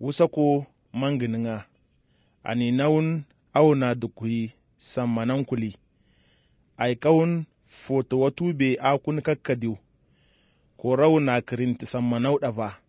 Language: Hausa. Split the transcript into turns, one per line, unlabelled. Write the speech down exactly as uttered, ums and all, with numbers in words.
wusako mangininga, ani nawun awna dukui sammanan kuli, ay kawun foto watu be akun kakkadiw, ko raw na kirinti sammanaw ɗava.